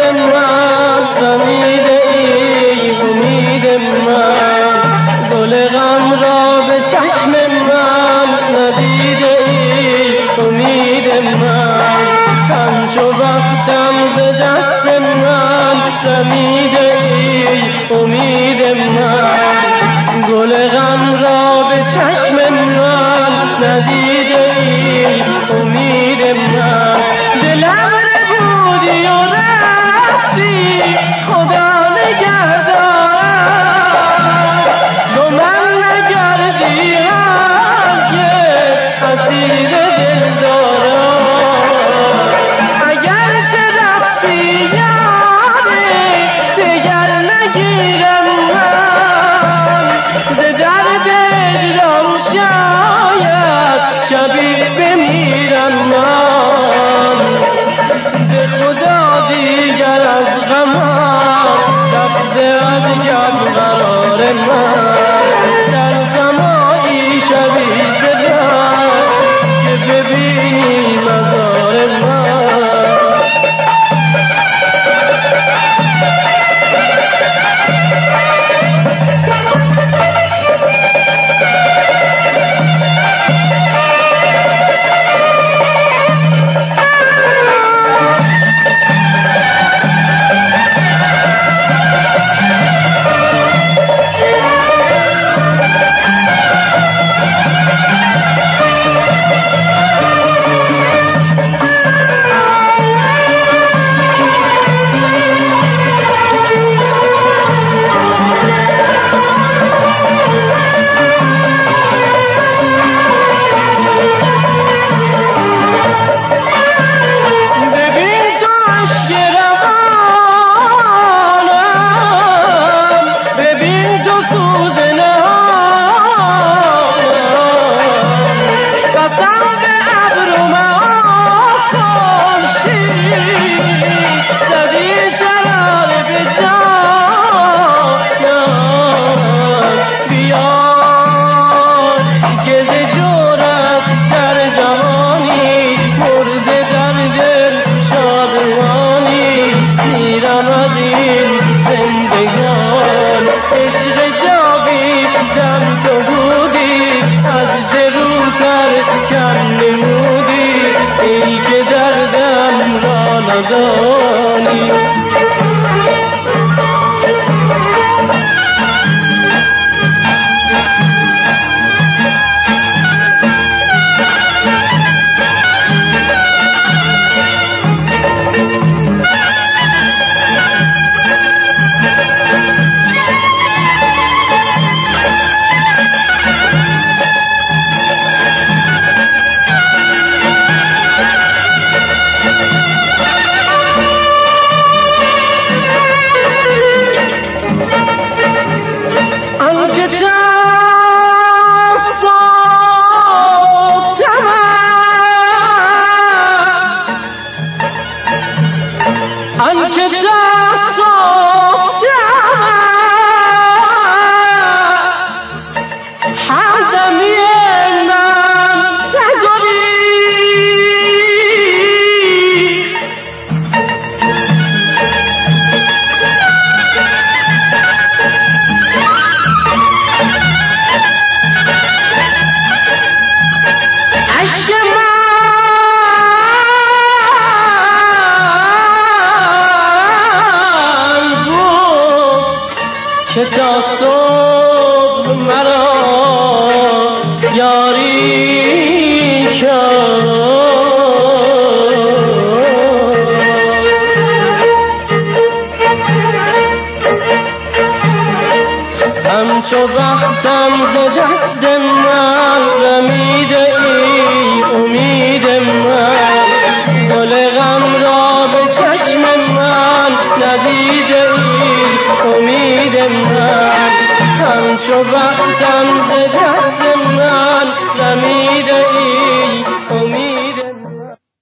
من رمیده ای امید من، گل غم را به چشم من ندیده ای امید من، همچو بختم ز دست من رمیده ای امید من، گل غم را به چشم من ندیده ای امید من. دلم بودی و رفتی خدا نگهدار، تو من نگردی هرگز اسیر دلدارم، اگر چه رفتی یاری دگر نگیرم من، ز درد اجرام شاید شبی بمیرم من، به خدا دیگر از غمم رفته از یم قرار من، در سمایی شبی زدم که ببینی مزار من. کم نمودی ای که دردم را ندانی. آنچه دست همدمی من نگری، عشق که تا صبح مرا یاری کرد، همچو بختم ز دست من رمیده ای امید من، گل غم را به چشم من ندیده ای امید من، همچو بختم ز دست من رمیده